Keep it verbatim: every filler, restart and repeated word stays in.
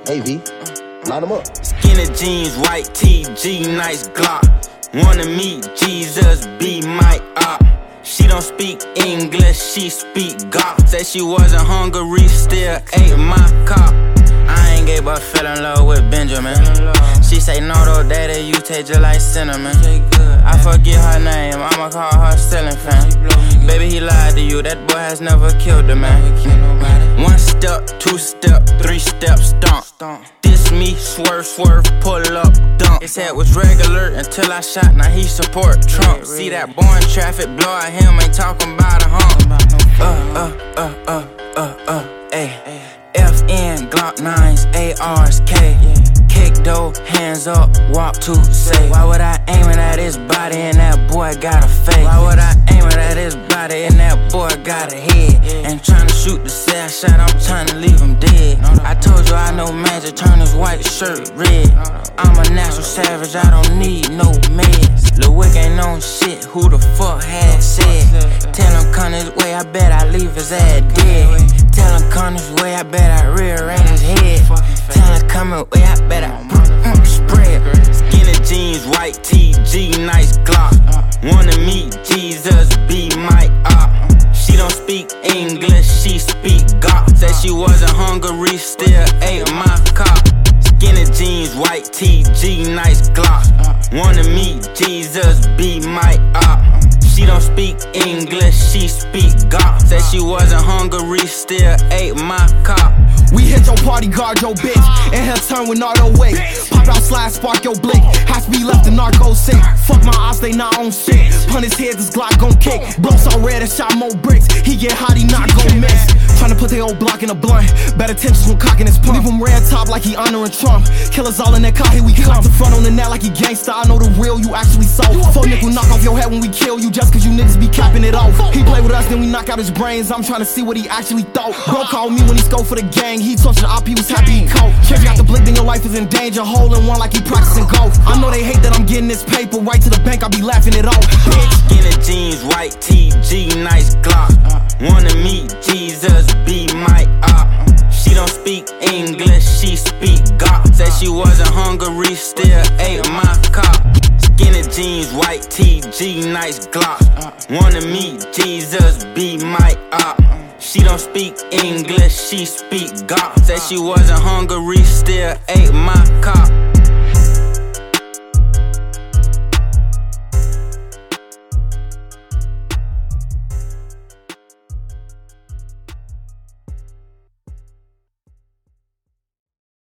Hey V, line them up. Skinny jeans, white tee, G, nice Glock. Wanna meet Jesus, be my op. She don't speak English, she speak Gok. Said she wasn't hungry, still ate my cop. I ain't gay but fell in love with Benjamin. She say no though, daddy, you taste just like cinnamon. I forget her name, I'ma call her Stelling Fan. Baby, he lied to you, that boy has never killed a man. One step, two step, three step, stomp. This me, swerve, swerve, pull up, dump. His head was regular until I shot, now he support Trump. See that boy in traffic, blow at him, ain't talking about a hump. Uh, uh, uh, uh, uh, uh, ayy. F N, Glock nines, A Rs, K. Kick though, hands up, walk to say. Why would I aim it at his body and that boy got a face? Why would I aim it at his body and that boy got a head? Ain't tryna shoot the sad shot, I'm tryna leave him dead. I told you I know magic, turn his white shirt red. I'm a natural savage, I don't need no meds. Lil Wick ain't on shit, who the fuck had said? Tell him come this way, I bet I leave his ass dead. Tell him come this way, I bet I rearrange his head. Tell him come this way, I bet I mm, spread. Skinny jeans, white tee, G, nice Glock. Wanna meet Jesus, be my op. She don't speak English, she speak Gok. Said she wasn't hungry, still ate my cop. Skinny jeans, white tee, G, nice Glock. Wanna meet Jesus, be my op. She don't speak English, she speak Gok. Said she wasn't hungry, still ate my cop. We hit your party, guard your bitch, and her turn with auto wake. Pop out, slide, spark your blick. Has to be left the narco sick. Fuck my ops, they not on shit. Pun his head, this Glock gon' kick. Blow so red, and shot more bricks. He get hot, he not gon' miss. Tryna put their old block in a blunt. Better tensions when cocking his pump. Leave him red top like he honoring Trump. Killers all in that car, here we come. The front on the net like he gangsta. I know the real you actually sold. Four nickel knock off your head when we kill you, just cause you niggas be capping it off. He play with us, then we knock out his brains. I'm tryna see what he actually thought. Bro called me when he scope for the gang. He touched the op, he was happy he cold. Check out the blick, then your life is in danger. Hole in one like he practicing golf. I know they hate that I'm getting this paper. Right to the bank, I be laughing it off. Bitch. Skinny jeans, white tee, G, nice Glock. Wanna meet Jesus, be my op. She don't speak English, she speak Gok. Said she wasn't hungry, still ate my cop. Skinny jeans, white tee, G, nice Glock. Wanna meet Jesus, be my op. She don't speak English, she speak Gok. Said she wasn't hungry, still ate my cop.